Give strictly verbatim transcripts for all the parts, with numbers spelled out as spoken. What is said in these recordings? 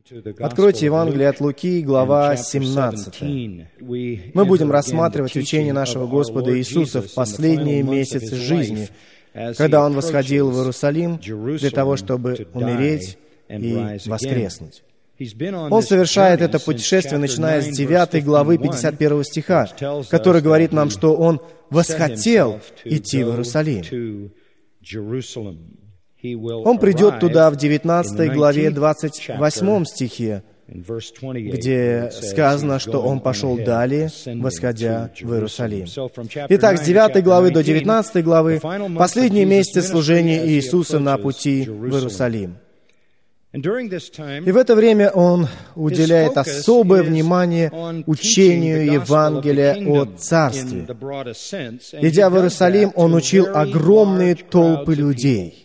Откройте Евангелие от Луки, глава семнадцатая. Мы будем рассматривать учение нашего Господа Иисуса в последние месяцы жизни, когда Он восходил в Иерусалим для того, чтобы умереть и воскреснуть. Он совершает это путешествие, начиная с девятой главы пятьдесят первого стиха, который говорит нам, что Он восхотел идти в Иерусалим. Он придет туда в девятнадцатой главе двадцать восьмом стихе, где сказано, что Он пошел далее, восходя в Иерусалим. Итак, с девятой главы до девятнадцатой главы последние месяцы служения Иисуса на пути в Иерусалим. И в это время Он уделяет особое внимание учению Евангелия о Царстве. Идя в Иерусалим, Он учил огромные толпы людей.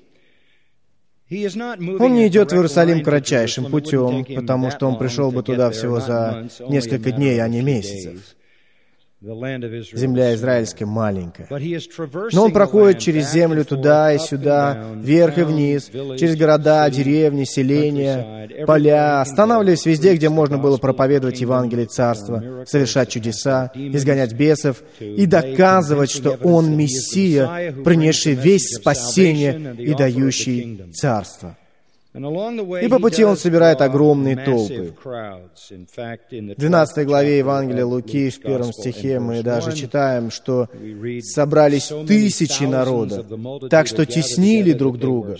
Он не идет в Иерусалим кратчайшим путем, потому что Он пришел бы туда всего за несколько дней, а не месяцев. Земля израильская маленькая. Но Он проходит через землю туда и сюда, вверх и вниз, через города, деревни, селения, поля, останавливаясь везде, где можно было проповедовать Евангелие Царства, совершать чудеса, изгонять бесов и доказывать, что Он Мессия, принесший весть спасения и дающий Царство. И по пути Он собирает огромные толпы. В двенадцатой главе Евангелия Луки, в первом стихе, мы даже читаем, что собрались тысячи народа, так что теснили друг друга.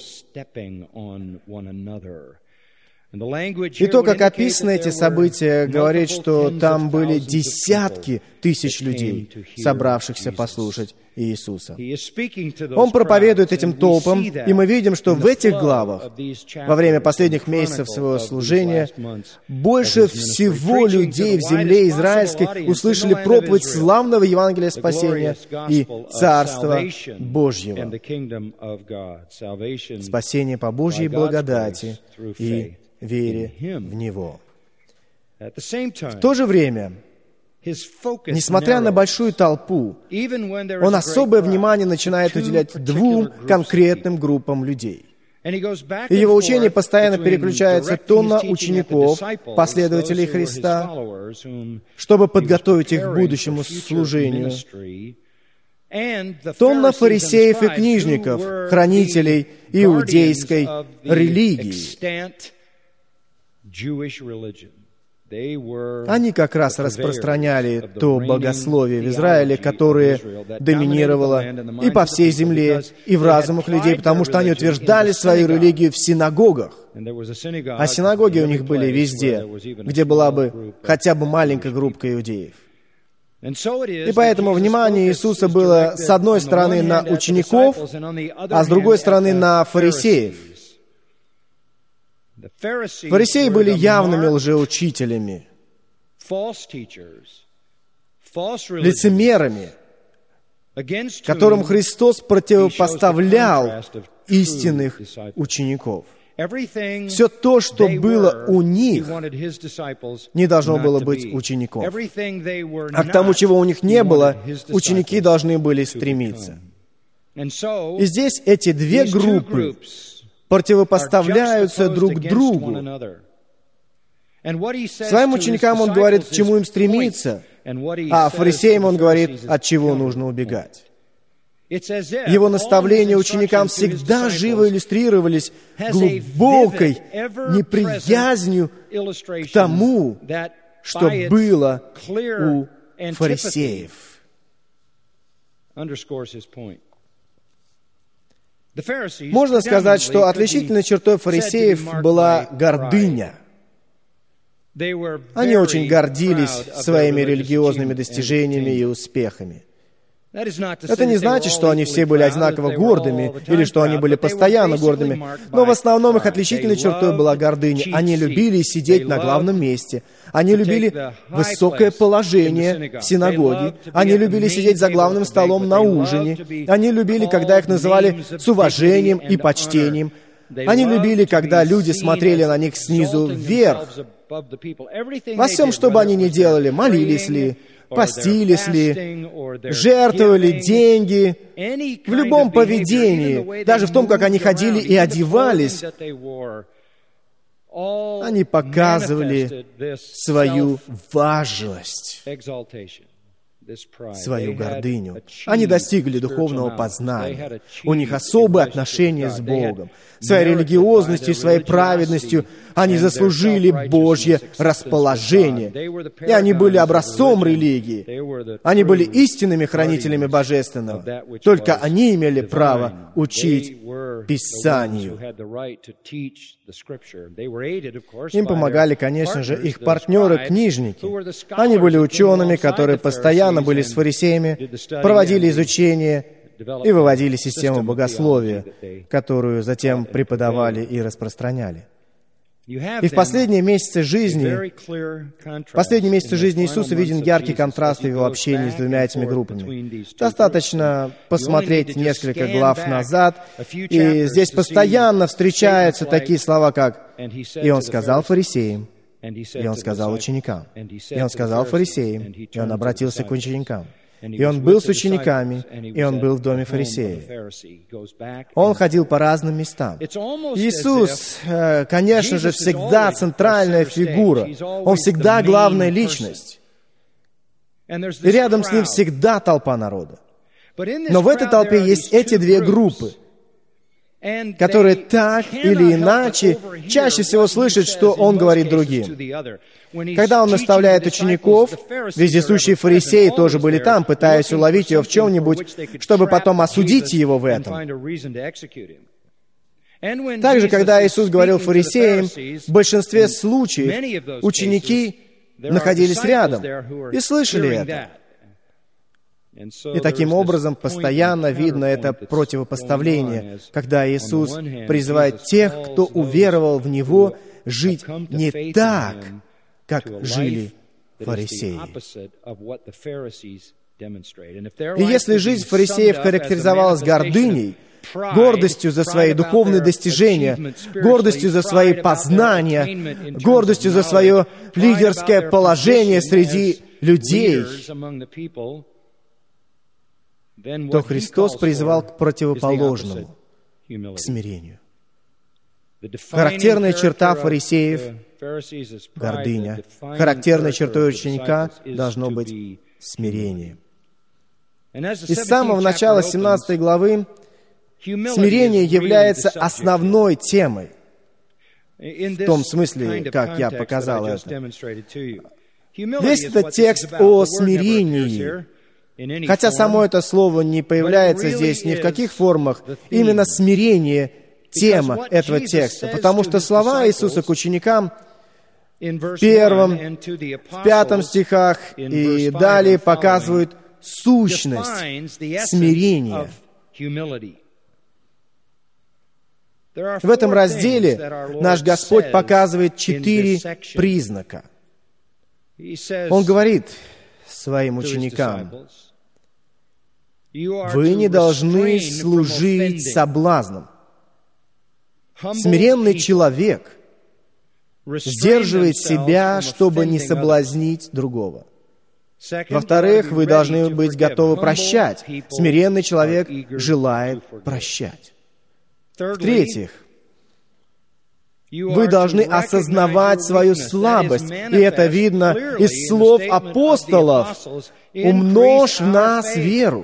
И то, как описаны эти события, говорит, что там были десятки тысяч людей, собравшихся послушать Иисуса. Он проповедует этим толпам, и мы видим, что в этих главах, во время последних месяцев своего служения, больше всего людей в земле израильской услышали проповедь славного Евангелия спасения и Царства Божьего. Спасение по Божьей благодати и вере в Него. В то же время, несмотря на большую толпу, Он особое внимание начинает уделять двум конкретным группам людей. И Его учение постоянно переключается то на учеников, последователей Христа, чтобы подготовить их к будущему служению, то на фарисеев и книжников, хранителей иудейской религии. Они как раз распространяли то богословие в Израиле, которое доминировало и по всей земле, и в разумах людей, потому что они утверждали свою религию в синагогах. А синагоги у них были везде, где была бы хотя бы маленькая группа иудеев. И поэтому внимание Иисуса было с одной стороны на учеников, а с другой стороны на фарисеев. Фарисеи были явными лжеучителями, лицемерами, которым Христос противопоставлял истинных учеников. Все то, что было у них, не должно было быть учеников. А к тому, чего у них не было, ученики должны были стремиться. И здесь эти две группы противопоставляются друг другу. Своим ученикам Он говорит, к чему им стремиться, а фарисеям Он говорит, от чего нужно убегать. Его наставления ученикам всегда живо иллюстрировались глубокой неприязнью к тому, что было у фарисеев. Можно сказать, что отличительной чертой фарисеев была гордыня. Они очень гордились своими религиозными достижениями и успехами. Это не значит, что они все были одинаково гордыми, или что они были постоянно гордыми, но в основном их отличительной чертой была гордыня. Они любили сидеть на главном месте, они любили высокое положение в синагоге, они любили сидеть за главным столом на ужине, они любили, когда их называли с уважением и почтением, они любили, когда люди смотрели на них снизу вверх. Во всем, что бы они ни делали, молились ли, постились ли, жертвовали деньги, в любом поведении, даже в том, как они ходили и одевались, они показывали свою важность, свою гордыню. Они достигли духовного познания. У них особые отношения с Богом. Своей религиозностью, своей праведностью они заслужили Божье расположение. И они были образцом религии. Они были истинными хранителями Божественного. Только они имели право учить Писанию. Им помогали, конечно же, их партнеры-книжники. Они были учеными, которые постоянно были с фарисеями, проводили изучение и выводили систему богословия, которую затем преподавали и распространяли. И в последние месяцы жизни, в последние месяцы жизни Иисуса виден яркий контраст в его общении с двумя этими группами. Достаточно посмотреть несколько глав назад, и здесь постоянно встречаются такие слова, как «И он сказал фарисеям», «И он сказал ученикам», «И он сказал фарисеям», «И он обратился к ученикам». И он был с учениками, и он был в доме фарисеев. Он ходил по разным местам. Иисус, конечно же, всегда центральная фигура. Он всегда главная личность. И рядом с ним всегда толпа народа. Но в этой толпе есть эти две группы, которые так или иначе чаще всего слышат, что он говорит другим. Когда он наставляет учеников, вездесущие фарисеи тоже были там, пытаясь уловить его в чем-нибудь, чтобы потом осудить его в этом. Также, когда Иисус говорил фарисеям, в большинстве случаев ученики находились рядом и слышали это. И таким образом постоянно видно это противопоставление, когда Иисус призывает тех, кто уверовал в Него, жить не так, как жили фарисеи. И если жизнь фарисеев характеризовалась гордыней, гордостью за свои духовные достижения, гордостью за свои познания, гордостью за свое лидерское положение среди людей, то Христос призывал к противоположному, к смирению. Характерная черта фарисеев — гордыня. Характерной чертой ученика должно быть смирение. И с самого начала семнадцатой главы смирение является основной темой. В том смысле, как я показал это. Весь этот текст о смирении, хотя само это слово не появляется здесь ни в каких формах, именно смирение — тема этого текста, потому что слова Иисуса к ученикам в первом, в пятом стихах и далее показывают сущность смирения. В этом разделе наш Господь показывает четыре признака. Он говорит своим ученикам: «Вы не должны служить соблазнам». Смиренный человек сдерживает себя, чтобы не соблазнить другого. Во-вторых, вы должны быть готовы прощать. Смиренный человек желает прощать. В-третьих, вы должны осознавать свою слабость, и это видно из слов апостолов: «Умножь в нас веру».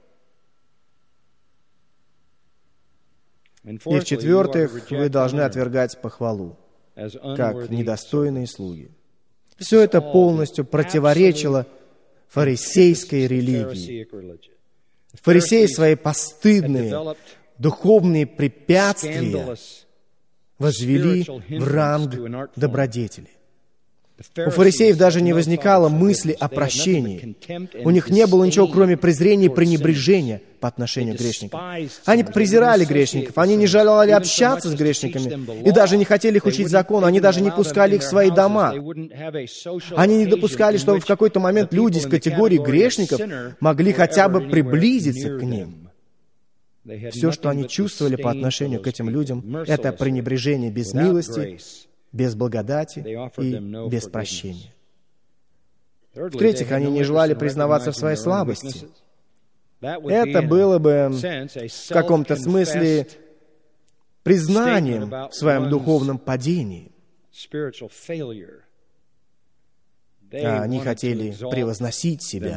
И в-четвертых, вы должны отвергать похвалу, как недостойные слуги. Все это полностью противоречило фарисейской религии. Фарисеи свои постыдные духовные препятствия возвели в ранг добродетели. У фарисеев даже не возникало мысли о прощении. У них не было ничего, кроме презрения и пренебрежения по отношению к грешникам. Они презирали грешников, они не желали общаться с грешниками и даже не хотели их учить закону, они даже не пускали их в свои дома. Они не допускали, чтобы в какой-то момент люди из категории грешников могли хотя бы приблизиться к ним. Все, что они чувствовали по отношению к этим людям, это пренебрежение без милости, без благодати и без прощения. В-третьих, они не желали признаваться в своей слабости. Это было бы в каком-то смысле признанием в своем духовном падении. Они хотели превозносить себя.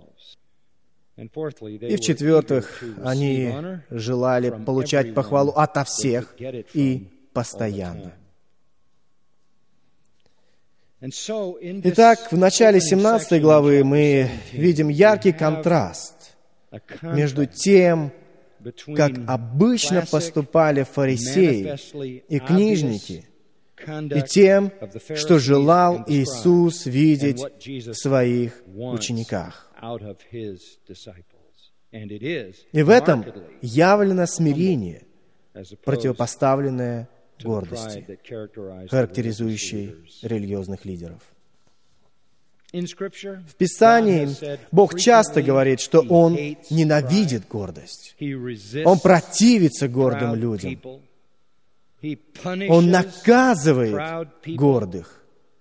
И в-четвертых, они желали получать похвалу ото всех и постоянно. Итак, в начале семнадцатой главы мы видим яркий контраст между тем, как обычно поступали фарисеи и книжники, и тем, что желал Иисус видеть в своих учениках. И в этом явлено смирение, противопоставленное гордости, характеризующей религиозных лидеров. В Писании Бог часто говорит, что Он ненавидит гордость. Он противится гордым людям. Он наказывает гордых.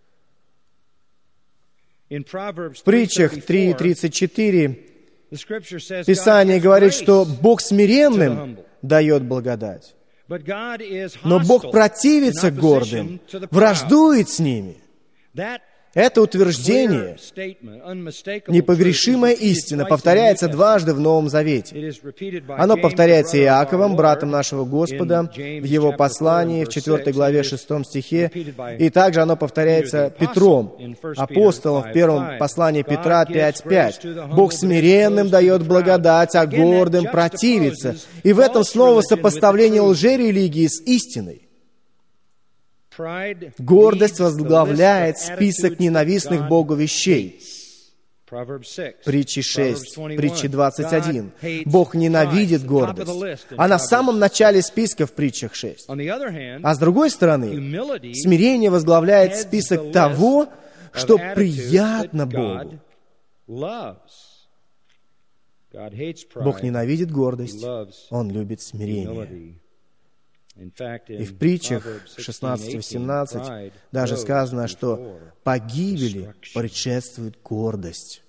В притчах три тридцать четыре Писание говорит, что Бог смиренным дает благодать. Но Бог противится гордым, враждует с ними. Это утверждение, непогрешимая истина, повторяется дважды в Новом Завете. Оно повторяется Иаковом, братом нашего Господа, в его послании, в четвёртой главе, шестом стихе, и также оно повторяется Петром, апостолом, в первом послании Петра пять пять. «Бог смиренным дает благодать, а гордым противится». И в этом снова сопоставление лжерелигии с истиной. Гордость возглавляет список ненавистных Богу вещей. Притчи шесть, притчи двадцать один. Бог ненавидит гордость. Она в самом начале списка в притчах шесть. А с другой стороны, смирение возглавляет список того, что приятно Богу. Бог ненавидит гордость, Он любит смирение. И в притчах шестнадцать восемнадцать даже сказано, что погибели предшествует гордость.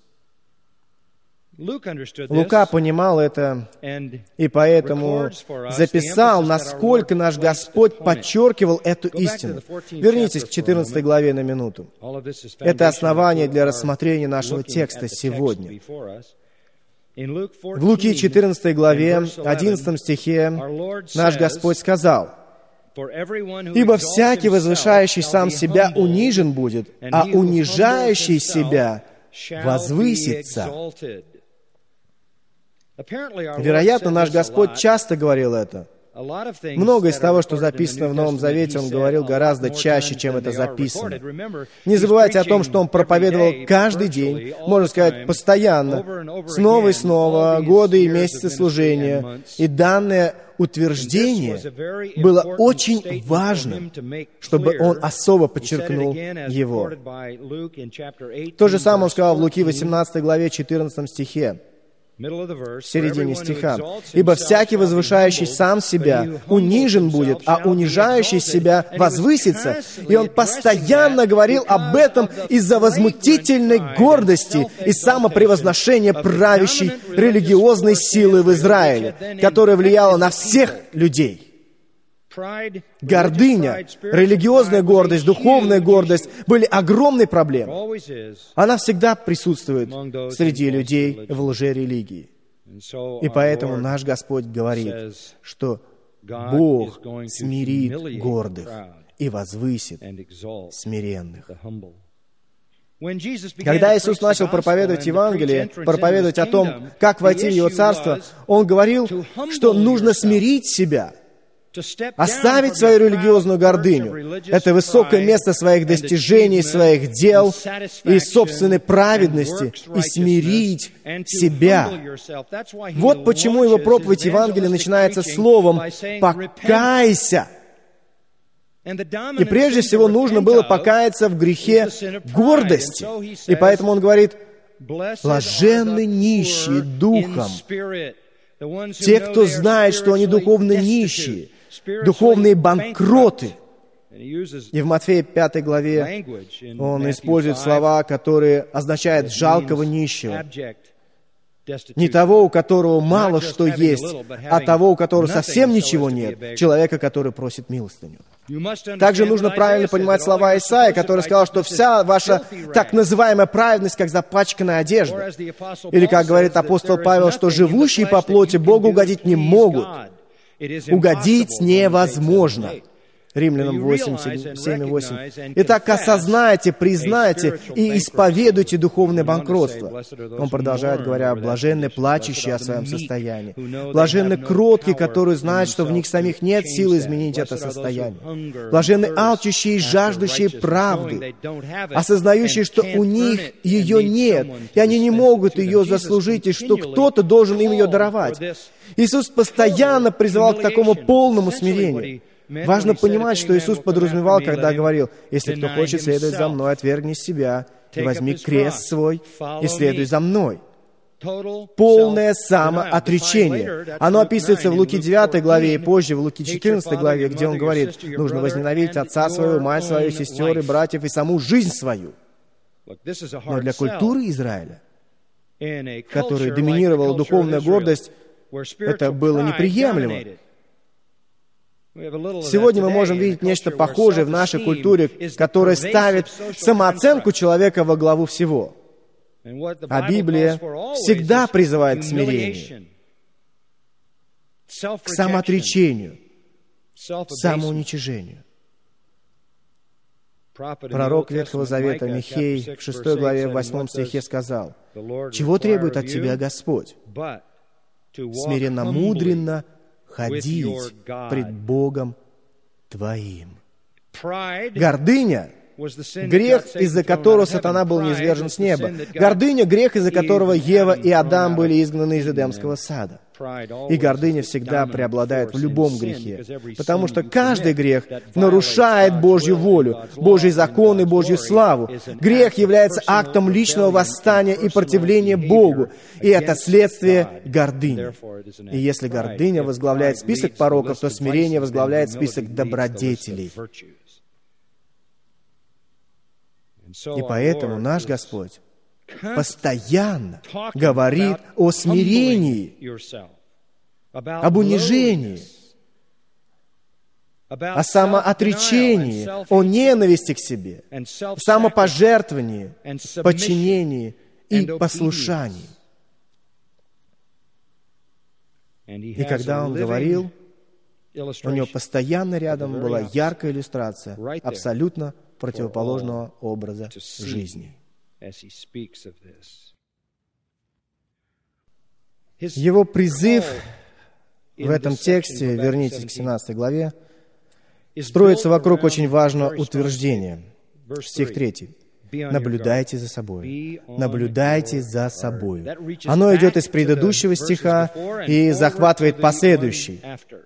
Лука понимал это и поэтому записал, насколько наш Господь подчеркивал эту истину. Вернитесь к четырнадцатой главе на минуту. Это основание для рассмотрения нашего текста сегодня. В Луки четырнадцатой главе, одиннадцатом стихе, наш Господь сказал: «Ибо всякий, возвышающий сам себя, унижен будет, а унижающий себя возвысится». Вероятно, наш Господь часто говорил это. Много из того, что записано в Новом Завете, Он говорил гораздо чаще, чем это записано. Не забывайте о том, что Он проповедовал каждый день, можно сказать, постоянно, снова и снова, годы и месяцы служения. И данное утверждение было очень важным, чтобы Он особо подчеркнул его. То же самое Он сказал в Луки восемнадцатой главе, четырнадцатом стихе. В середине стиха. «Ибо всякий, возвышающий сам себя, унижен будет, а унижающий себя возвысится». И он постоянно говорил об этом из-за возмутительной гордости и самопревозношения правящей религиозной силы в Израиле, которая влияла на всех людей. Гордыня, религиозная гордость, духовная гордость были огромной проблемой. Она всегда присутствует среди людей в лжерелигии. И поэтому наш Господь говорит, что Бог смирит гордых и возвысит смиренных. Когда Иисус начал проповедовать Евангелие, проповедовать о том, как войти в Его Царство, Он говорил, что нужно смирить себя, оставить свою религиозную гордыню. Это высокое место своих достижений, своих дел и собственной праведности, и смирить себя. Вот почему его проповедь Евангелия начинается словом «покайся». И прежде всего нужно было покаяться в грехе гордости. И поэтому он говорит: «Блаженны нищие духом». Те, кто знает, что они духовно нищие, духовные банкроты. И в Матфея пятой главе он использует слова, которые означают «жалкого нищего». Не того, у которого мало что есть, а того, у которого совсем ничего нет, человека, который просит милостыню. Также нужно правильно понимать слова Исаии, который сказал, что вся ваша так называемая праведность, как запачканная одежда. Или, как говорит апостол Павел, что живущие по плоти Богу угодить не могут. Угодить невозможно. Римлянам восемь, семь и восемь. Итак, осознайте, признайте и исповедуйте духовное банкротство. Он продолжает, говоря, блаженны плачущие о своем состоянии. Блаженны кроткие, которые знают, что в них самих нет силы изменить это состояние. Блаженны алчущие и жаждущие правды, осознающие, что у них ее нет, и они не могут ее заслужить, и что кто-то должен им ее даровать. Иисус постоянно призывал к такому полному смирению. Важно понимать, что Иисус подразумевал, когда говорил: «Если кто хочет следовать за Мной, отвергни себя, и возьми крест свой, и следуй за Мной». Полное самоотречение. Оно описывается в Луки девятой главе и позже в Луки четырнадцатой главе, где Он говорит: «Нужно возненавидеть отца своего, мать свою, сестер и братьев, и саму жизнь свою». Но для культуры Израиля, которой доминировала духовная гордость, это было неприемлемо. Сегодня мы можем видеть нечто похожее в нашей культуре, которая ставит самооценку человека во главу всего. А Библия всегда призывает к смирению, к самоотречению, к самоуничижению. Пророк Ветхого Завета Михей в шестой главе, в восьмом стихе сказал: «Чего требует от тебя Господь? Смиренно-мудренно ходить пред Богом твоим». Гордыня — грех, из-за которого сатана был низвержен с неба. Гордыня — грех, из-за которого Ева и Адам были изгнаны из Эдемского сада. И гордыня всегда преобладает в любом грехе, потому что каждый грех нарушает Божью волю, Божий закон и Божью славу. Грех является актом личного восстания и противления Богу, и это следствие гордыни. И если гордыня возглавляет список пороков, то смирение возглавляет список добродетелей. И поэтому наш Господь постоянно говорит о смирении, об унижении, о самоотречении, о ненависти к себе, самопожертвовании, подчинении и послушании. И когда Он говорил, у него постоянно рядом была яркая иллюстрация абсолютно противоположного образа жизни. Его призыв в этом тексте, вернитесь к семнадцатой главе, строится вокруг очень важного утверждения. Стих третий. «Наблюдайте за собой». Наблюдайте за собой. Оно идет из предыдущего стиха и захватывает последующий.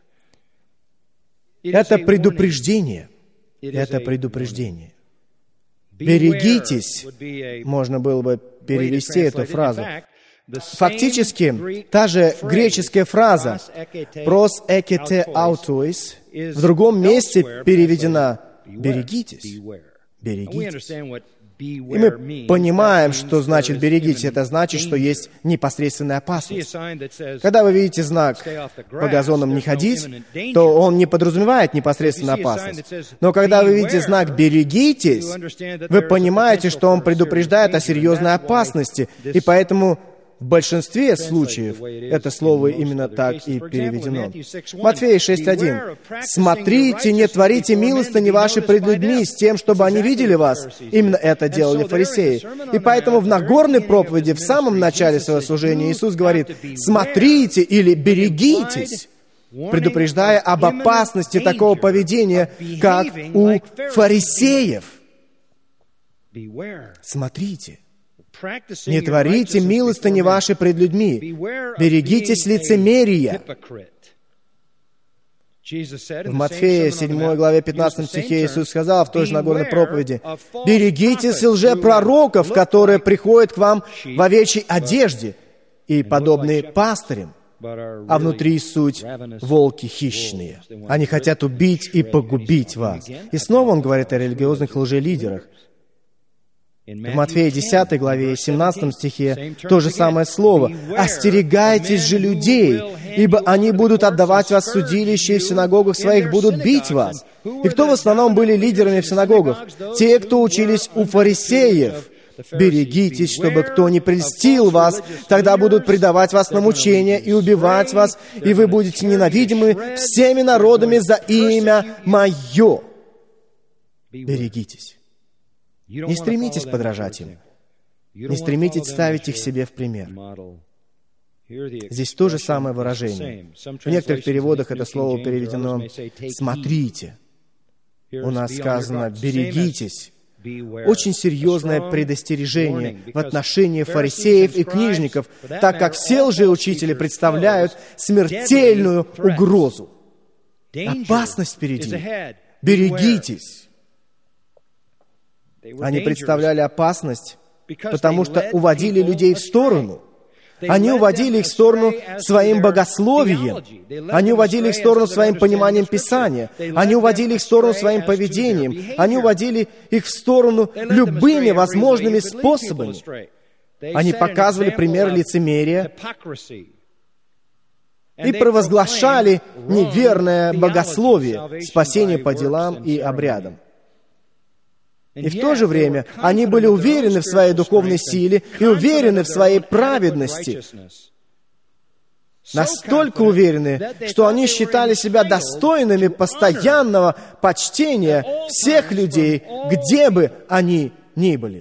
Это предупреждение. Это предупреждение. «Берегитесь», можно было бы перевести эту фразу. Фактически, та же греческая фраза «прос экете аутоис» в другом месте переведена «берегитесь». Берегитесь. И мы понимаем, что значит «берегитесь». Это значит, что есть непосредственная опасность. Когда вы видите знак «по газонам не ходить», то он не подразумевает непосредственную опасность. Но когда вы видите знак «берегитесь», вы понимаете, что он предупреждает о серьезной опасности, и поэтому в большинстве случаев это слово именно так и переведено. Матфея шесть один. «Смотрите, не творите милостыни ваши пред людьми с тем, чтобы они видели вас». Именно это делали фарисеи. И поэтому в Нагорной проповеди в самом начале своего служения Иисус говорит: «Смотрите» или «берегитесь», предупреждая об опасности такого поведения, как у фарисеев. Смотрите. «Не творите милостыни ваши пред людьми, берегитесь лицемерия». В Матфея седьмой главе пятнадцатом стихе Иисус сказал в той же Нагорной проповеди: «Берегитесь лжепророков, которые приходят к вам в овечьей одежде и подобные пастырям, а внутри суть волки хищные. Они хотят убить и погубить вас». И снова Он говорит о религиозных лжелидерах. В Матфея десятой главе, семнадцатом стихе то же самое слово. «Остерегайтесь же людей, ибо они будут отдавать вас в судилище, и в синагогах своих будут бить вас». И кто в основном были лидерами в синагогах? Те, кто учились у фарисеев. «Берегитесь, чтобы кто не прельстил вас, тогда будут предавать вас на мучения и убивать вас, и вы будете ненавидимы всеми народами за имя Мое». Берегитесь. Не стремитесь подражать им. Не стремитесь ставить их себе в пример. Здесь то же самое выражение. В некоторых переводах это слово переведено «смотрите». У нас сказано «берегитесь». Очень серьезное предостережение в отношении фарисеев и книжников, так как все лжеучители представляют смертельную угрозу. Опасность впереди. Берегитесь. Они представляли опасность, потому что уводили людей в сторону. Они уводили их в сторону своим богословием. Они уводили их в сторону своим пониманием Писания. Они уводили их в сторону своим поведением. Они уводили их в сторону любыми возможными способами. Они показывали пример лицемерия и провозглашали неверное богословие, спасение по делам и обрядам. И в то же время они были уверены в своей духовной силе и уверены в своей праведности. Настолько уверены, что они считали себя достойными постоянного почтения всех людей, где бы они ни были.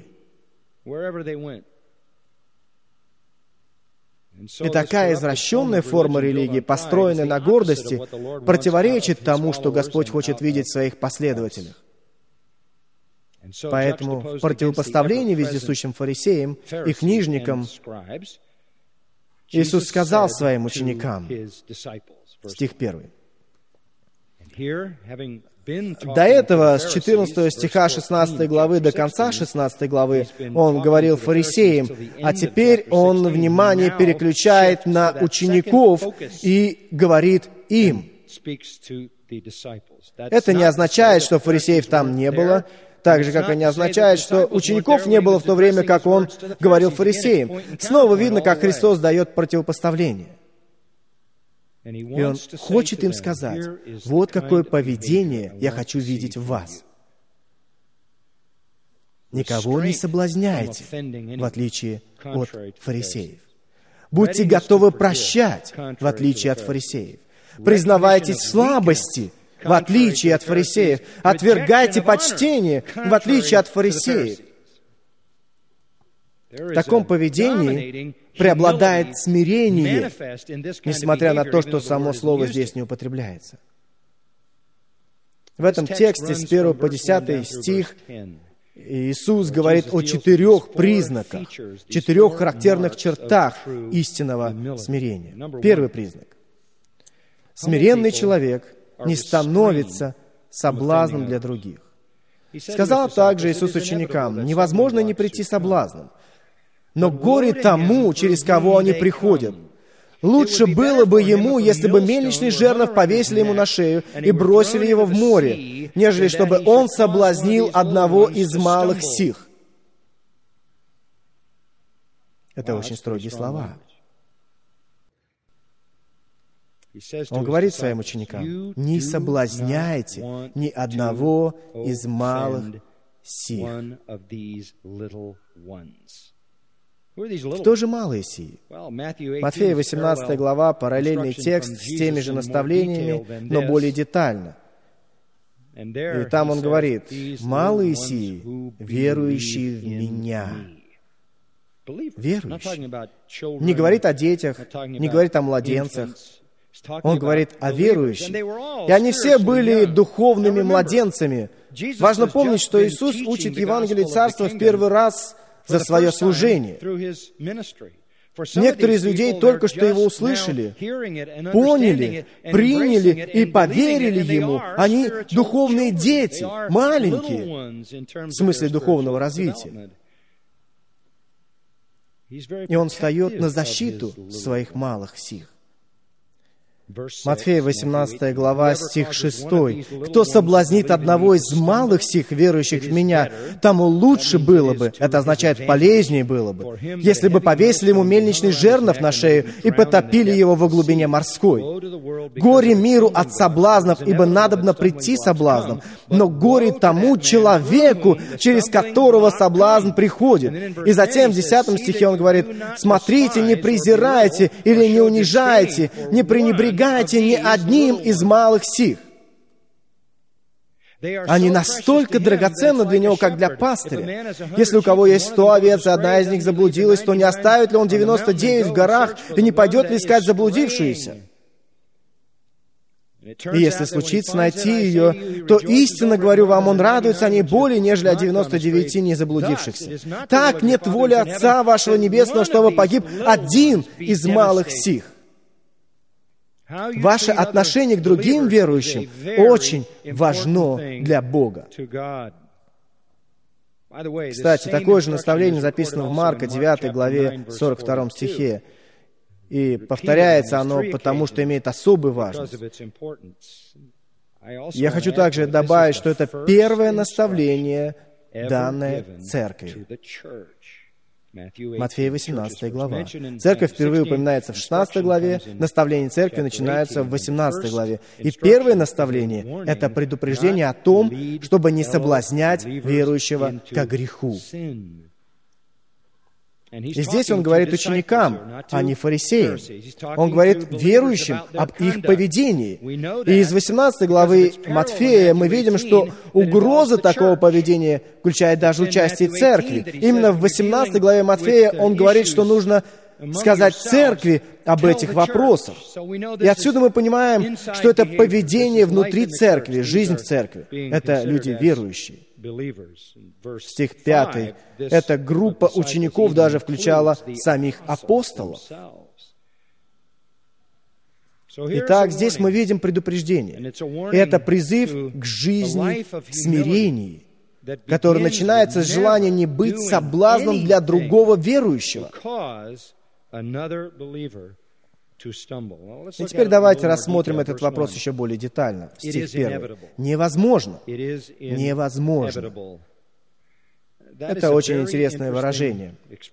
И такая извращенная форма религии, построенная на гордости, противоречит тому, что Господь хочет видеть в своих последователях. Поэтому в противопоставлении вездесущим фарисеям и книжникам Иисус сказал своим ученикам, стих первый. До этого, с четырнадцатого стиха шестнадцатой главы до конца шестнадцатой главы, Он говорил фарисеям, а теперь Он внимание переключает на учеников и говорит им. Это не означает, что фарисеев там не было, так же, как и не означает, что учеников не было в то время, как Он говорил фарисеям. Снова видно, как Христос дает противопоставление. И Он хочет им сказать, вот какое поведение я хочу видеть в вас. Никого не соблазняйте, в отличие от фарисеев. Будьте готовы прощать, в отличие от фарисеев. Признавайтесь в слабости, в отличие от фарисеев. Отвергайте почтение, в отличие от фарисеев. В таком поведении преобладает смирение, несмотря на то, что само слово здесь не употребляется. В этом тексте с первого по десятый стих Иисус говорит о четырех признаках, четырех характерных чертах истинного смирения. Первый признак. Смиренный человек не становится соблазном для других. Сказал также Иисус ученикам, невозможно не прийти соблазном, но горе тому, через кого они приходят. Лучше было бы ему, если бы мельничный жернов повесили ему на шею и бросили его в море, нежели чтобы он соблазнил одного из малых сих. Это очень строгие слова. Он говорит своим ученикам, не соблазняйте ни одного из малых сих. Кто же малые сии? Матфея восемнадцатая глава, параллельный текст с теми же наставлениями, но более детально. И там он говорит, малые сии, верующие в Меня. Верующие. Не говорит о детях, не говорит о младенцах. Он говорит о верующих. И они все были духовными младенцами. Важно помнить, что Иисус учит Евангелие Царства в первый раз за свое служение. Некоторые из людей только что его услышали, поняли, приняли и поверили ему. Они духовные дети, маленькие, в смысле духовного развития. И он встает на защиту своих малых сих. Матфея восемнадцатая глава, стих шестой. «Кто соблазнит одного из малых сих, верующих в Меня, тому лучше было бы, это означает полезнее было бы, если бы повесили ему мельничный жернов на шею и потопили его во глубине морской. Горе миру от соблазнов, ибо надобно прийти соблазном, но горе тому человеку, через которого соблазн приходит». И затем в десятом стихе он говорит: «Смотрите, не презирайте или не унижайте, не пренебрегайте ни одним из малых сих». Они настолько драгоценны для него, как для пастыря. Если у кого есть сто овец, и одна из них заблудилась, то не оставит ли он девяносто девять в горах и не пойдет ли искать заблудившуюся? И если случится найти ее, то истинно говорю вам, он радуется о ней более, нежели о девяноста девяти не заблудившихся. Так нет воли Отца вашего Небесного, чтобы погиб один из малых сих. Ваше отношение к другим верующим очень важно для Бога. Кстати, такое же наставление записано в Марка девятой главе сорок втором стихе. И повторяется оно потому, что имеет особую важность. Я хочу также добавить, что это первое наставление, данное церкви. Матфея восемнадцатая глава. Церковь впервые упоминается в шестнадцатой главе, наставления церкви начинаются в восемнадцатой главе. И первое наставление — это предупреждение о том, чтобы не соблазнять верующего ко греху. И здесь он говорит ученикам, а не фарисеям. Он говорит верующим об их поведении. И из восемнадцатой главы Матфея мы видим, что угроза такого поведения включает даже участие церкви. Именно в восемнадцатой главе Матфея он говорит, что нужно сказать церкви об этих вопросах. И отсюда мы понимаем, что это поведение внутри церкви, жизнь в церкви. Это люди верующие. Стих пятый. Эта группа учеников даже включала самих апостолов. Итак, здесь мы видим предупреждение. Это призыв к жизни в смирении, который начинается с желания не быть соблазном для другого верующего. И теперь давайте рассмотрим этот вопрос еще более детально. Стих первый. Невозможно. Невозможно. Это очень интересное выражение.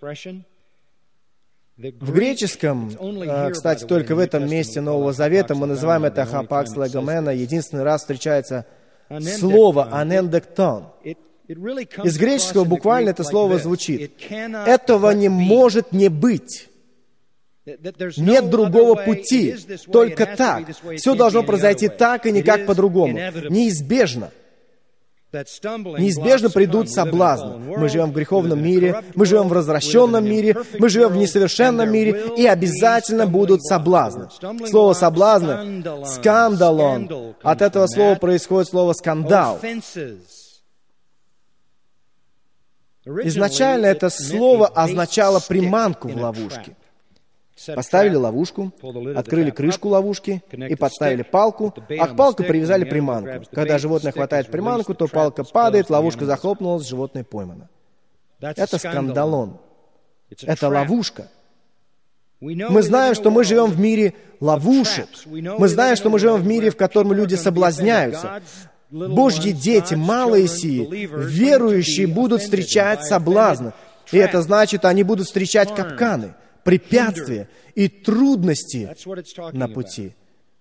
В греческом, кстати, только в этом месте Нового Завета, мы называем это хапакс легомена, единственный раз встречается слово анендектон. Из греческого буквально это слово звучит: «Этого не может не быть». Нет другого пути, только так. Все должно произойти так и никак по-другому. Неизбежно. Неизбежно придут соблазны. Мы живем в греховном мире, мы живем в развращенном мире, мы живем в несовершенном мире, и обязательно будут соблазны. Слово «соблазны» — «скандалон». От этого слова происходит слово «скандал». Изначально это слово означало приманку в ловушке. Поставили ловушку, открыли крышку ловушки и подставили палку, а к палке привязали приманку. Когда животное хватает приманку, то палка падает, ловушка захлопнулась, животное поймано. Это скандалон. Это ловушка. Мы знаем, что мы живем в мире ловушек. Мы знаем, что мы живем в мире, в котором люди соблазняются. Божьи дети, малые сии, верующие, будут встречать соблазны. И это значит, они будут встречать капканы, препятствия и трудности на пути.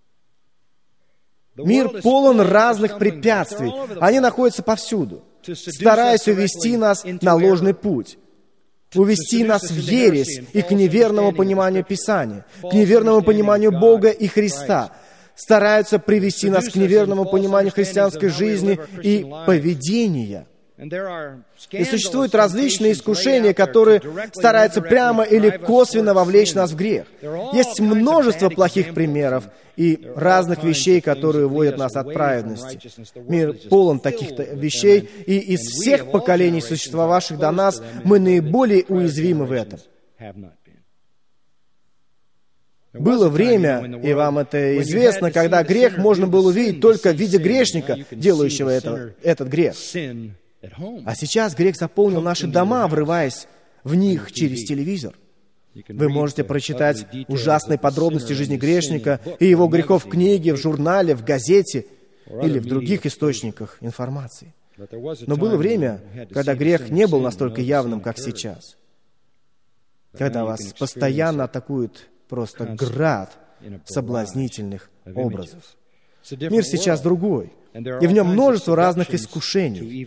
Мир полон разных препятствий. Они находятся повсюду, стараясь увести нас на ложный путь, увести нас в ересь и к неверному пониманию Писания, к неверному пониманию Бога и Христа, стараются привести нас к неверному пониманию христианской жизни и поведения. И существуют различные искушения, которые стараются прямо или косвенно вовлечь нас в грех. Есть множество плохих примеров и разных вещей, которые уводят нас от праведности. Мир полон таких вещей, и из всех поколений, существовавших до нас, мы наиболее уязвимы в этом. Было время, и вам это известно, когда грех можно было увидеть только в виде грешника, делающего это, этот грех. А сейчас грех заполнил наши дома, врываясь в них через телевизор. Вы можете прочитать ужасные подробности жизни грешника и его грехов в книге, в журнале, в газете или в других источниках информации. Но было время, когда грех не был настолько явным, как сейчас. Когда вас постоянно атакует просто град соблазнительных образов. Мир сейчас другой, и в нем множество разных искушений.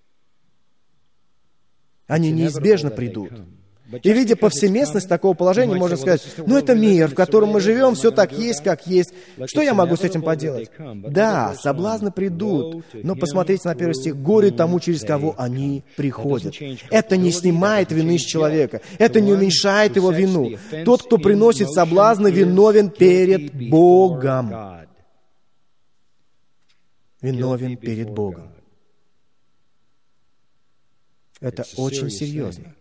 Они неизбежно придут. И, видя повсеместность такого положения, можно сказать, ну, это мир, в котором мы живем, все так есть, как есть. Что я могу с этим поделать? Да, соблазны придут, но посмотрите на первый стих. «Горе тому, через кого они приходят». Это не снимает вины с человека, это не уменьшает его вину. Тот, кто приносит соблазны, виновен перед Богом. Виновен перед Богом. Это очень серьезно.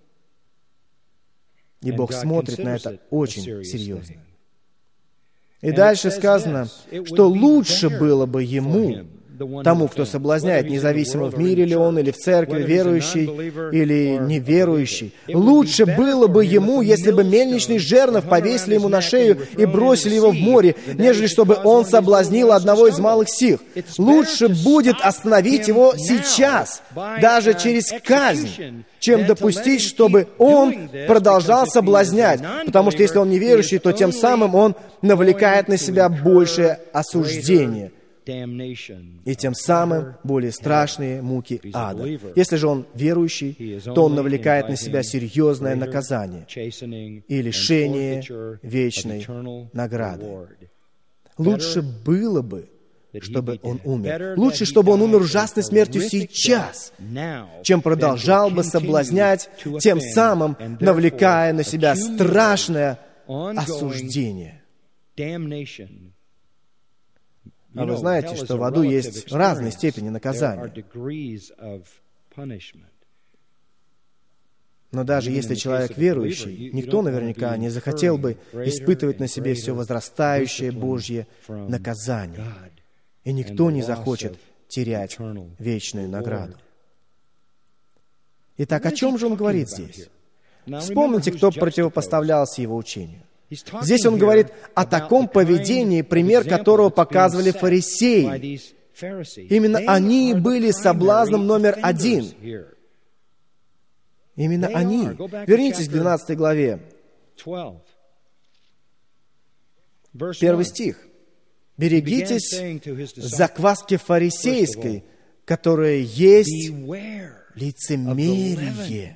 И Бог смотрит на это очень серьезно. И дальше сказано, что лучше было бы ему, тому, кто соблазняет, независимо в мире ли он, или в церкви, верующий, или неверующий, лучше было бы ему, если бы мельничный жернов повесили ему на шею и бросили его в море, нежели чтобы он соблазнил одного из малых сих. Лучше будет остановить его сейчас, даже через казнь, чем допустить, чтобы он продолжал соблазнять. Потому что если он неверующий, то тем самым он навлекает на себя большее осуждение. И тем самым более страшные муки ада. Если же он верующий, то он навлекает на себя серьезное наказание и лишение вечной награды. Лучше было бы, чтобы он умер. Лучше, чтобы он умер ужасной смертью сейчас, чем продолжал бы соблазнять, тем самым навлекая на себя страшное осуждение. А вы знаете, что в аду есть разные степени наказания. Но даже если человек верующий, никто наверняка не захотел бы испытывать на себе все возрастающее Божье наказание. И никто не захочет терять вечную награду. Итак, о чем же он говорит здесь? Вспомните, кто противопоставлялся его учению. Здесь он говорит о таком поведении, пример которого показывали фарисеи. Именно они были соблазном номер один. Именно они. Вернитесь к двенадцатой главе. Первый стих. «Берегитесь закваски фарисейской, которая есть лицемерие».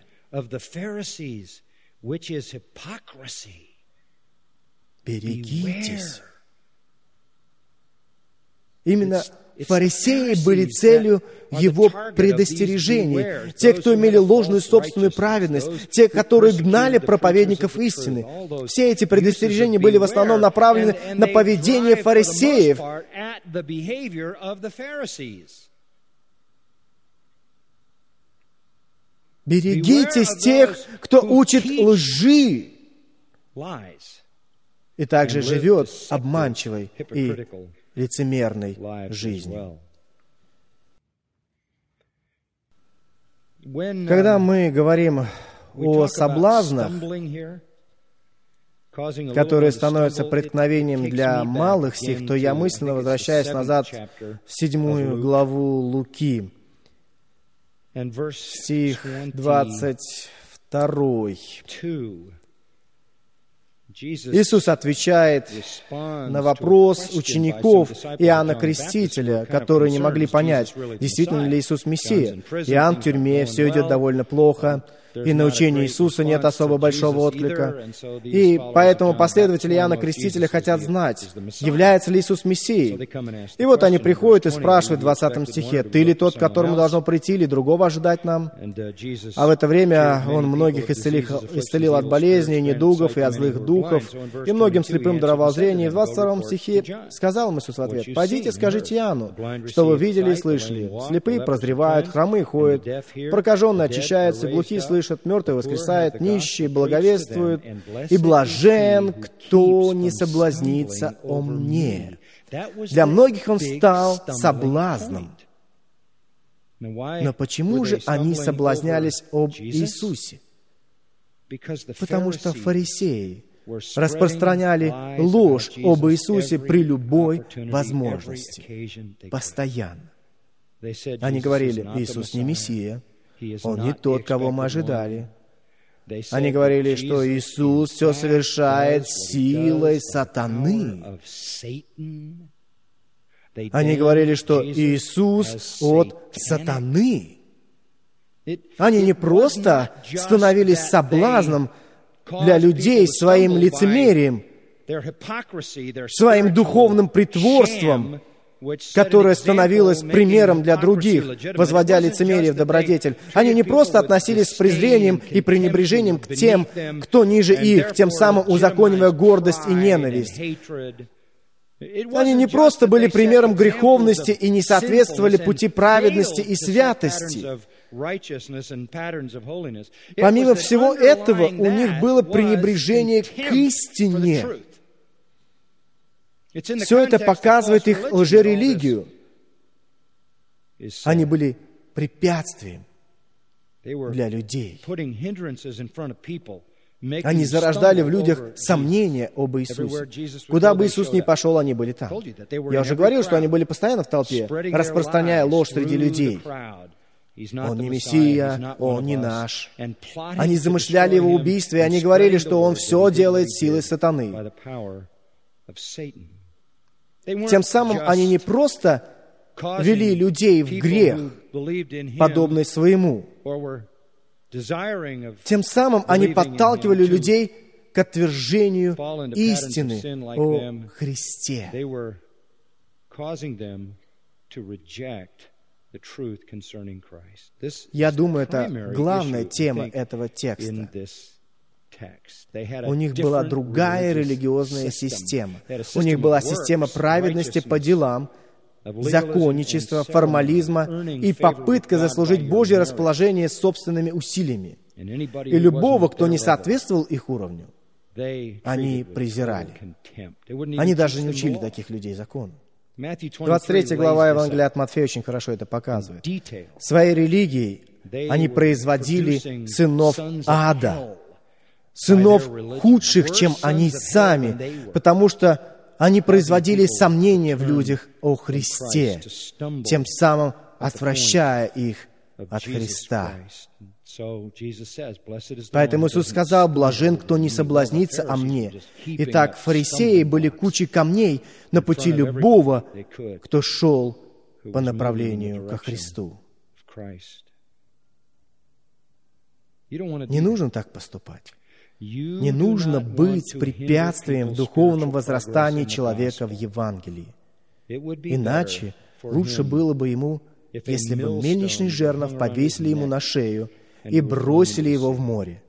Берегитесь. Именно фарисеи были целью его предостережений. Те, кто имели ложную собственную праведность, те, которые гнали проповедников истины. Все эти предостережения были в основном направлены на поведение фарисеев. Берегитесь тех, кто учит лжи и также живет обманчивой и лицемерной жизнью. Когда мы говорим о соблазнах, которые становятся преткновением для малых сих, то я мысленно возвращаюсь назад в седьмую главу Луки, стих двадцать второй. Иисус отвечает на вопрос учеников Иоанна Крестителя, которые не могли понять, действительно ли Иисус Мессия. Иоанн в тюрьме, все идет довольно плохо, и на учении Иисуса нет особо большого отклика. И поэтому последователи Иоанна Крестителя хотят знать, является ли Иисус Мессией. И вот они приходят и спрашивают в двадцатом стихе, «Ты ли тот, к которому должно прийти, или другого ожидать нам?» А в это время Он многих исцелил, исцелил от болезней, недугов и от злых духов, и многим слепым даровал зрение. И в двадцать втором стихе сказал им Иисус в ответ, «Пойдите, скажите Иоанну, что вы видели и слышали. Слепые прозревают, хромые ходят, прокаженные очищаются, глухие слышат, мертвый воскресает, нищий благовествует, и блажен, кто не соблазнится о мне». Для многих он стал соблазном. Но почему же они соблазнялись об Иисусе? Потому что фарисеи распространяли ложь об Иисусе при любой возможности, постоянно. Они говорили: Иисус не Мессия, Он не тот, кого мы ожидали. Они говорили, что Иисус все совершает силой сатаны. Они говорили, что Иисус от сатаны. Они не просто становились соблазном для людей своим лицемерием, своим духовным притворством, которое становилось примером для других, возводя лицемерие в добродетель. Они не просто относились с презрением и пренебрежением к тем, кто ниже их, тем самым узаконивая гордость и ненависть. Они не просто были примером греховности и не соответствовали пути праведности и святости. Помимо всего этого, у них было пренебрежение к истине. Все это показывает их лжерелигию. Они были препятствием для людей. Они зарождали в людях сомнения об Иисусе. Куда бы Иисус ни пошел, они были там. Я уже говорил, что они были постоянно в толпе, распространяя ложь среди людей. Он не Мессия, Он не наш. Они замышляли Его убийство, и они говорили, что Он все делает силой сатаны. Тем самым они не просто вели людей в грех, подобный своему. Тем самым они подталкивали людей к отвержению истины о Христе. Я думаю, это главная тема этого текста. У них была другая религиозная система. У них была система праведности по делам, законничества, формализма и попытка заслужить Божье расположение собственными усилиями. И любого, кто не соответствовал их уровню, они презирали. Они даже не учили таких людей закону. двадцать третья глава Евангелия от Матфея очень хорошо это показывает. Своей религией они производили сынов ада, сынов худших, чем они сами, потому что они производили сомнения в людях о Христе, тем самым отвращая их от Христа. Поэтому Иисус сказал: «Блажен, кто не соблазнится о мне». Итак, фарисеи были кучей камней на пути любого, кто шел по направлению ко Христу. Не нужно так поступать. Не нужно быть препятствием в духовном возрастании человека в Евангелии. Иначе лучше было бы ему, если бы мельничный жернов повесили ему на шею и бросили его в море,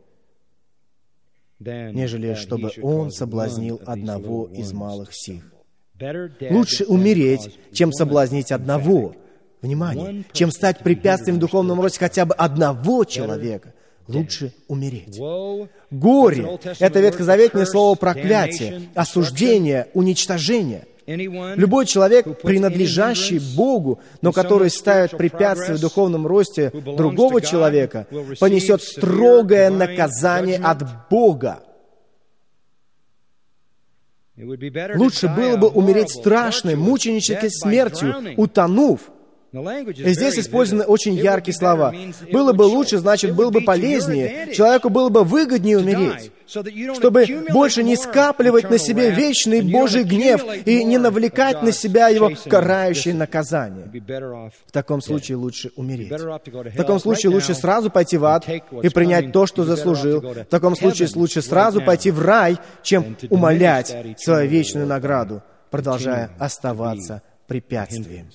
нежели чтобы он соблазнил одного из малых сих. Лучше умереть, чем соблазннить одного. Внимание! Чем стать препятствием в духовном росте хотя бы одного человека. Лучше умереть. Горе — это ветхозаветное слово проклятие, осуждение, уничтожение. Любой человек, принадлежащий Богу, но который ставит препятствие в духовном росте другого человека, понесет строгое наказание от Бога. Лучше было бы умереть страшной, мученической смертью, утонув. И здесь использованы очень яркие слова. Было бы лучше, значит, было бы полезнее. Человеку было бы выгоднее умереть, чтобы больше не скапливать на себе вечный Божий гнев и не навлекать на себя его карающее наказание. В таком случае лучше умереть. В таком случае лучше сразу пойти в ад и принять то, что заслужил. В таком случае лучше сразу пойти в рай, чем умолять свою вечную награду, продолжая оставаться препятствием.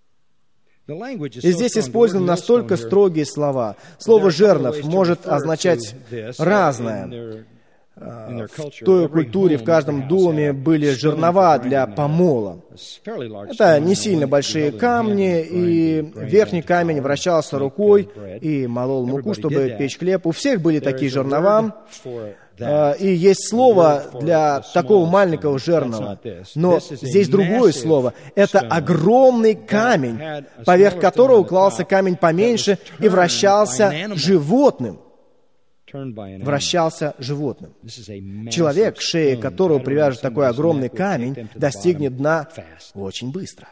И здесь использованы настолько строгие слова. Слово «жернов» может означать разное. В той культуре в каждом доме были жернова для помола. Это не сильно большие камни, и верхний камень вращался рукой и молол муку, чтобы печь хлеб. У всех были такие жернова. И есть слово для такого маленького жернова, но здесь другое слово. Это огромный камень, поверх которого клался камень поменьше и вращался животным. вращался животным. Человек, к шее которого привяжут такой огромный камень, достигнет дна очень быстро.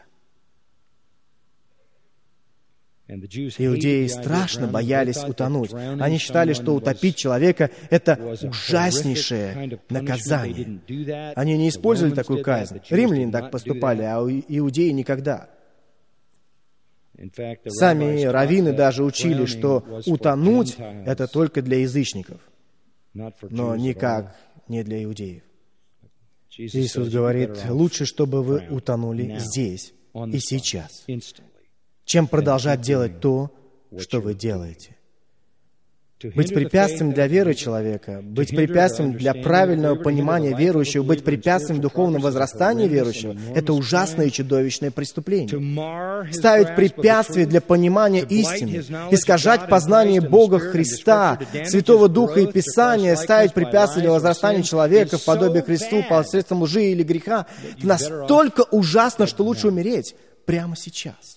Иудеи страшно боялись утонуть. Они считали, что утопить человека — это ужаснейшее наказание. Они не использовали такую казнь. Римляне так поступали, а иудеи никогда. Сами раввины даже учили, что утонуть — это только для язычников, но никак не для иудеев. Иисус говорит, лучше, чтобы вы утонули здесь и сейчас, чем продолжать делать то, что вы делаете. Быть препятствием для веры человека, быть препятствием для правильного понимания верующего, быть препятствием в духовном возрастании верующего — это ужасное и чудовищное преступление. Ставить препятствия для понимания истины, искажать познание Бога Христа, Святого Духа и Писания, ставить препятствия для возрастания человека в подобие Христу посредством лжи или греха — это настолько ужасно, что лучше умереть прямо сейчас.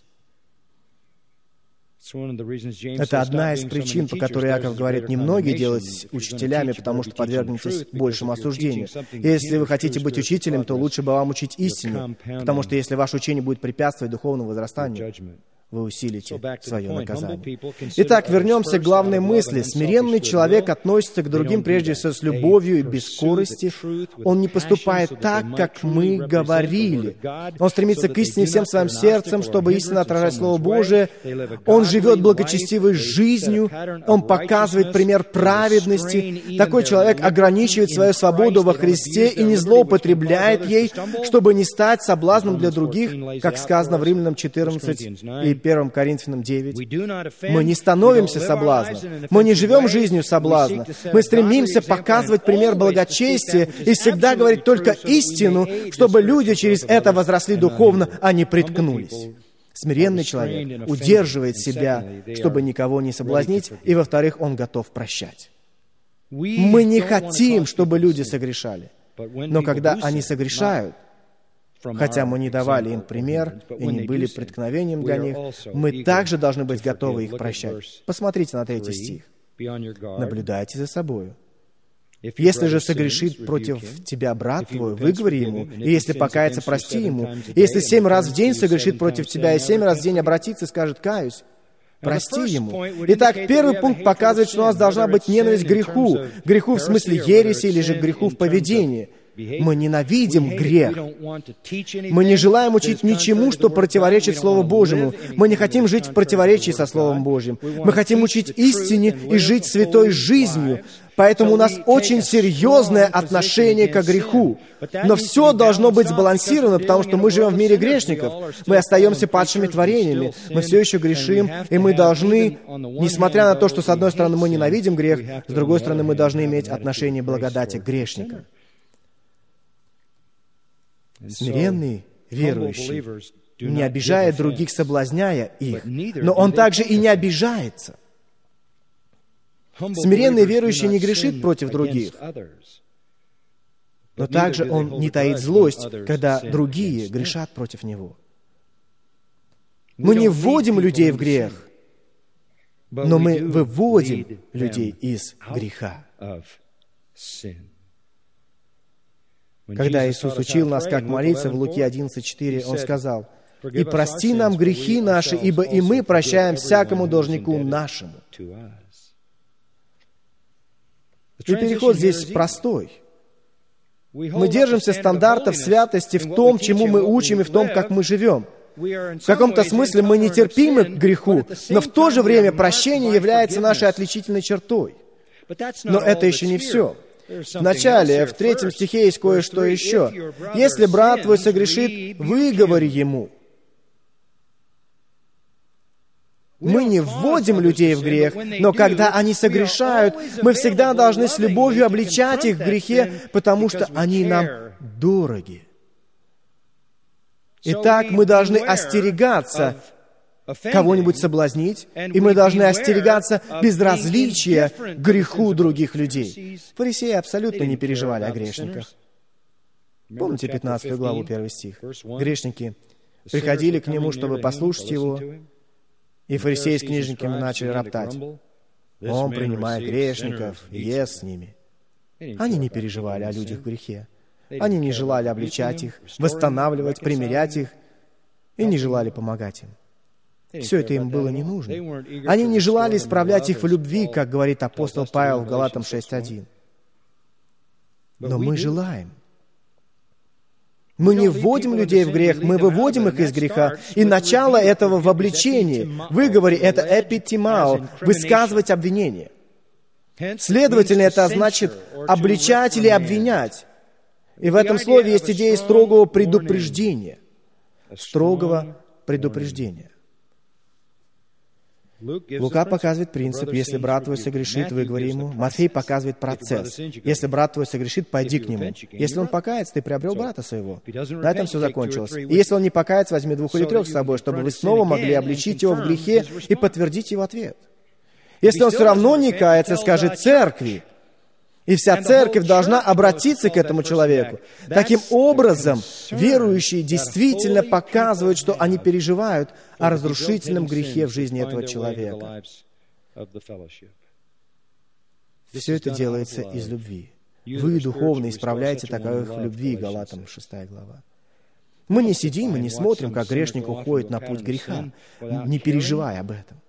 Это одна из причин, по которой Иаков говорит, немногие делайтесь учителями, потому что подвергнетесь большему осуждению. Если вы хотите быть учителем, то лучше бы вам учить истине, потому что если ваше учение будет препятствовать духовному возрастанию, вы усилите свое наказание. Итак, вернемся к главной мысли. Смиренный человек относится к другим прежде всего с любовью и без скорости. Он не поступает так, как мы говорили. Он стремится к истине всем своим сердцем, чтобы истинно отражать Слово Божие. Он живет благочестивой жизнью. Он показывает пример праведности. Такой человек ограничивает свою свободу во Христе и не злоупотребляет ей, чтобы не стать соблазном для других, как сказано в Римлянам четырнадцать и первом Коринфянам девять. Мы не становимся соблазном. Мы не живем жизнью соблазна. Мы стремимся показывать пример благочестия и всегда говорить только истину, чтобы люди через это возросли духовно, а не приткнулись. Смиренный человек удерживает себя, чтобы никого не соблазнить, и, во-вторых, он готов прощать. Мы не хотим, чтобы люди согрешали. Но когда они согрешают, хотя мы не давали им пример и не были преткновением для них, мы также должны быть готовы их прощать. Посмотрите на третий стих. «Наблюдайте за собою. Если же согрешит против тебя брат твой, выговори ему, и если покается, прости ему. И если семь раз в день согрешит против тебя, и семь раз в день обратится и скажет «каюсь», прости ему». Итак, первый пункт показывает, что у нас должна быть ненависть к греху. Греху в смысле ереси или же греху в поведении. Мы ненавидим грех. Мы не желаем учить ничему, что противоречит Слову Божьему. Мы не хотим жить в противоречии со Словом Божьим. Мы хотим учить истине и жить святой жизнью. Поэтому у нас очень серьезное отношение к греху. Но все должно быть сбалансировано, потому что мы живем в мире грешников. Мы остаемся падшими творениями. Мы все еще грешим, и мы должны, несмотря на то, что с одной стороны мы ненавидим грех, с другой стороны мы должны иметь отношение благодати к грешникам. Смиренный верующий не обижает других, соблазняя их, но он также и не обижается. Смиренный верующий не грешит против других, но также он не таит злость, когда другие грешат против него. Мы не вводим людей в грех, но мы выводим людей из греха. Когда Иисус учил нас, как молиться, в Луки одиннадцать четыре, Он сказал, «И прости нам грехи наши, ибо и мы прощаем всякому должнику нашему». И переход здесь простой. Мы держимся стандартов святости в том, чему мы учим, и в том, как мы живем. В каком-то смысле мы нетерпимы к греху, но в то же время прощение является нашей отличительной чертой. Но это еще не все. В начале, в третьем стихе есть кое-что еще. «Если брат твой согрешит, выговори ему». Мы не вводим людей в грех, но когда они согрешают, мы всегда должны с любовью обличать их в грехе, потому что они нам дороги. Итак, мы должны остерегаться кого-нибудь соблазнить, и мы должны остерегаться безразличия к греху других людей. Фарисеи абсолютно не переживали о грешниках. Помните пятнадцатую главу, первый стих? Грешники приходили к нему, чтобы послушать его, и фарисеи с книжниками начали роптать. Он принимает грешников и ест с ними. Они не переживали о людях в грехе. Они не желали обличать их, восстанавливать, примирять их, и не желали помогать им. Все это им было не нужно. Они не желали исправлять их в любви, как говорит апостол Павел в Галатам шесть один. Но мы желаем. Мы не вводим людей в грех, мы выводим их из греха. И начало этого в обличении. В выговоре это эпитимао, высказывать обвинение. Следовательно, это значит обличать или обвинять. И в этом слове есть идея строгого предупреждения. Строгого предупреждения. Лука показывает принцип: если брат твой согрешит, выговори ему. Матфей показывает процесс: если брат твой согрешит, пойди к нему. Если он покается, ты приобрел брата своего. На этом все закончилось. И если он не покается, возьми двух или трех с собой, чтобы вы снова могли обличить его в грехе и подтвердить его ответ. Если он все равно не кается, скажи церкви. И вся церковь должна обратиться к этому человеку. Таким образом, верующие действительно показывают, что они переживают о разрушительном грехе в жизни этого человека. Все это делается из любви. Вы духовно исправляете таковых в любви, Галатам шестая глава. Мы не сидим и не смотрим, как грешник уходит на путь греха, не переживая об этом.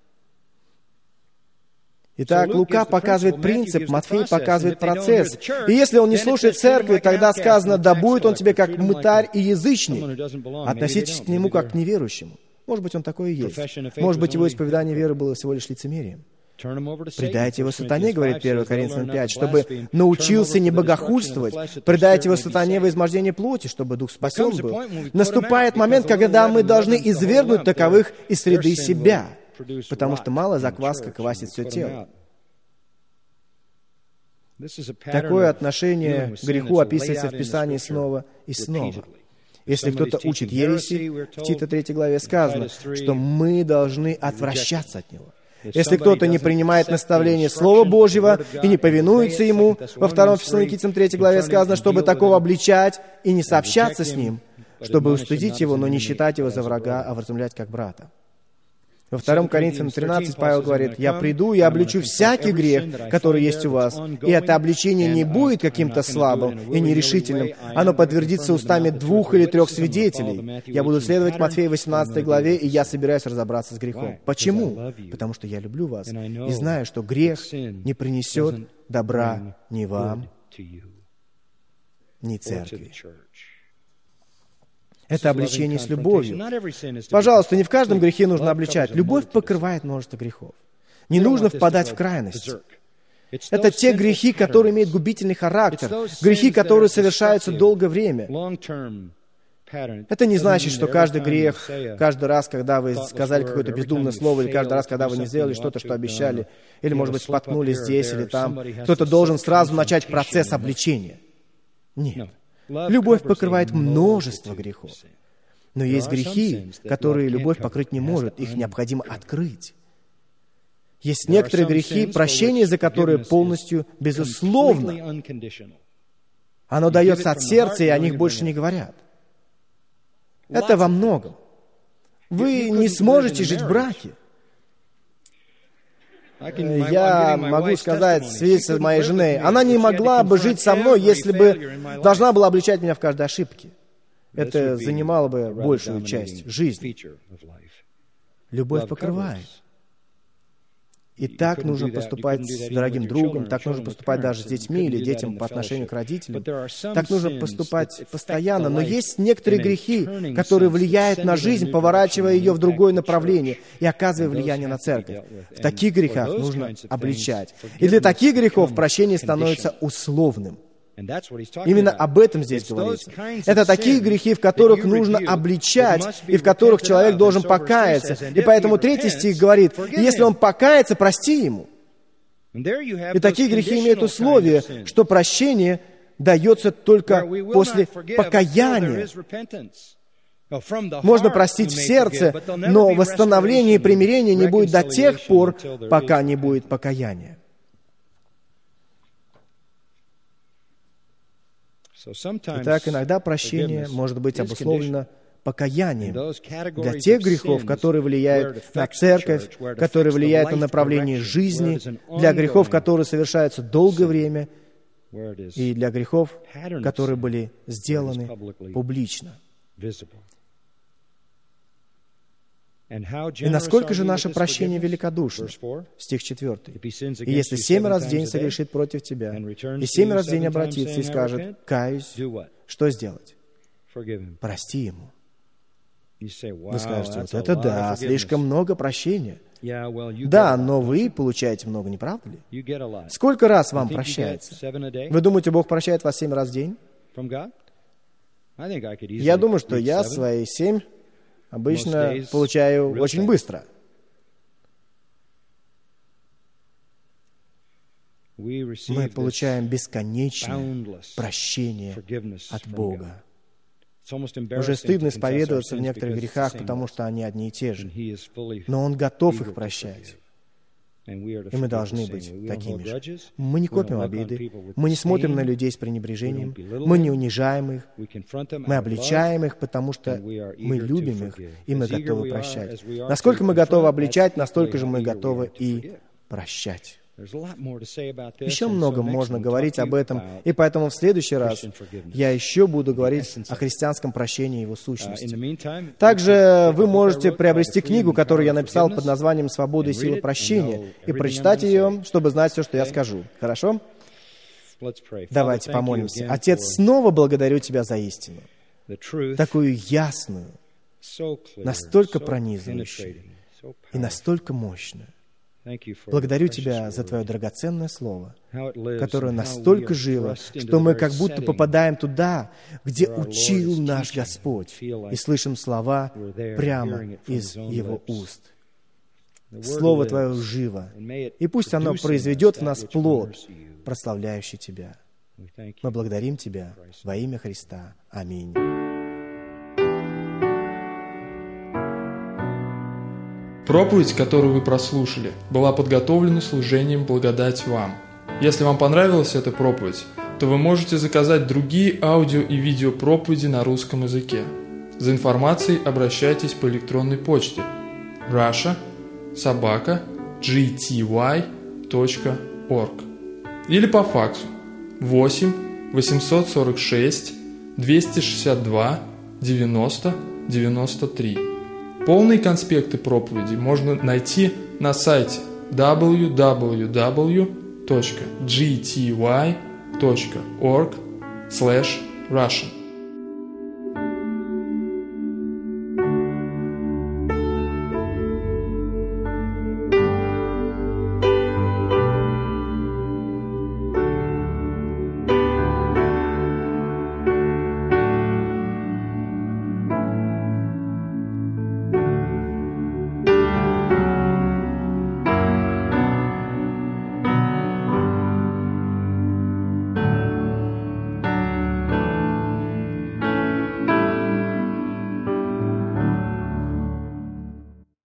Итак, Лука показывает принцип, Матфей показывает процесс. И если он не слушает церкви, тогда сказано: да будет он тебе как мытарь и язычник. Относитесь к нему как к неверующему. Может быть, он такой и есть. Может быть, его исповедание веры было всего лишь лицемерием. Предайте его сатане, говорит первое Коринфянам пять, чтобы научился не богохульствовать. Предайте его сатане во измождение плоти, чтобы дух спасен был. Наступает момент, когда мы должны извергнуть таковых из среды себя, потому что малая закваска квасит все тело. Такое отношение к греху описывается в Писании снова и снова. Если кто-то учит ереси, в Тита третьей главе сказано, что мы должны отвращаться от него. Если кто-то не принимает наставление Слова Божьего и не повинуется ему, во втором Фессалоникийцам третьей главе сказано, чтобы такого обличать и не сообщаться с ним, чтобы устыдить его, но не считать его за врага, а вразумлять как брата. Во втором Коринфянам тринадцать Павел говорит: «Я приду и обличу всякий грех, который есть у вас, и это обличение не будет каким-то слабым и нерешительным, оно подтвердится устами двух или трех свидетелей. Я буду следовать Матфея восемнадцатой главе, и я собираюсь разобраться с грехом». Почему? Потому что я люблю вас и знаю, что грех не принесет добра ни вам, ни церкви. Это обличение с любовью. Пожалуйста, не в каждом грехе нужно обличать. Любовь покрывает множество грехов. Не нужно впадать в крайность. Это те грехи, которые имеют губительный характер, грехи, которые совершаются долгое время. Это не значит, что каждый грех, каждый раз, когда вы сказали какое-то бездумное слово, или каждый раз, когда вы не сделали что-то, что обещали, или, может быть, споткнулись здесь или там, кто-то должен сразу начать процесс обличения. Нет. Любовь покрывает множество грехов. Но есть грехи, которые любовь покрыть не может, их необходимо открыть. Есть некоторые грехи, прощение за которые полностью безусловно. Оно дается от сердца, и о них больше не говорят. Это во многом. Вы не сможете жить в браке. Я могу сказать свидетельство моей жены. Она не могла бы жить со мной, если бы должна была обличать меня в каждой ошибке. Это занимало бы большую часть жизни. Любовь покрывает. И так нужно поступать с дорогим другом, так нужно поступать даже с детьми или детям по отношению к родителям. Так нужно поступать постоянно. Но есть некоторые грехи, которые влияют на жизнь, поворачивая ее в другое направление и оказывая влияние на церковь. В таких грехах нужно обличать. И для таких грехов прощение становится условным. Именно об этом здесь говорится. Это такие грехи, в которых нужно обличать, и в которых человек должен покаяться. И поэтому третий стих говорит: если он покается, прости ему. И такие грехи имеют условие, что прощение дается только после покаяния. Можно простить в сердце, но восстановление и примирение не будет до тех пор, пока не будет покаяния. Итак, иногда прощение может быть обусловлено покаянием для тех грехов, которые влияют на церковь, которые влияют на направление жизни, для грехов, которые совершаются долгое время, и для грехов, которые были сделаны публично. И насколько же наше прощение великодушно? Стих четвертый. «И если семь раз в день согрешит против тебя, и семь раз в день обратится и скажет, «Каюсь», что сделать? Прости ему». Вы скажете, вот это да, слишком много прощения. Да, но вы получаете много, не правда ли? Сколько раз вам прощается? Вы думаете, Бог прощает вас семь раз в день? Я думаю, что я свои семь обычно получаю очень быстро. Мы получаем бесконечное прощение от Бога. Уже стыдно исповедоваться в некоторых грехах, потому что они одни и те же. Но Он готов их прощать. И мы должны быть такими же. Мы не копим обиды, мы не смотрим на людей с пренебрежением, мы не унижаем их, мы обличаем их, потому что мы любим их, и мы готовы прощать. Насколько мы готовы обличать, настолько же мы готовы и прощать. Еще много можно говорить об этом, и поэтому в следующий раз я еще буду говорить о христианском прощении и его сущности. Также вы можете приобрести книгу, которую я написал под названием «Свобода и сила прощения», и прочитать ее, чтобы знать все, что я скажу. Хорошо? Давайте помолимся. Отец, снова благодарю Тебя за истину, такую ясную, настолько пронизывающую и настолько мощную. Благодарю Тебя за Твое драгоценное Слово, которое настолько живо, что мы как будто попадаем туда, где учил наш Господь, и слышим слова прямо из Его уст. Слово Твое живо, и пусть оно произведет в нас плод, прославляющий Тебя. Мы благодарим Тебя во имя Христа. Аминь. Проповедь, которую вы прослушали, была подготовлена служением «Благодать вам». Если вам понравилась эта проповедь, то вы можете заказать другие аудио и видео проповеди на русском языке. За информацией обращайтесь по электронной почте russia собака джи ти уай точка орг или по факсу восемь восемьсот сорок шесть двести шестьдесят два девяносто девяносто три. Полные конспекты проповеди можно найти на сайте дабл ю дабл ю дабл ю точка джи ти уай точка орг слэш рассиан.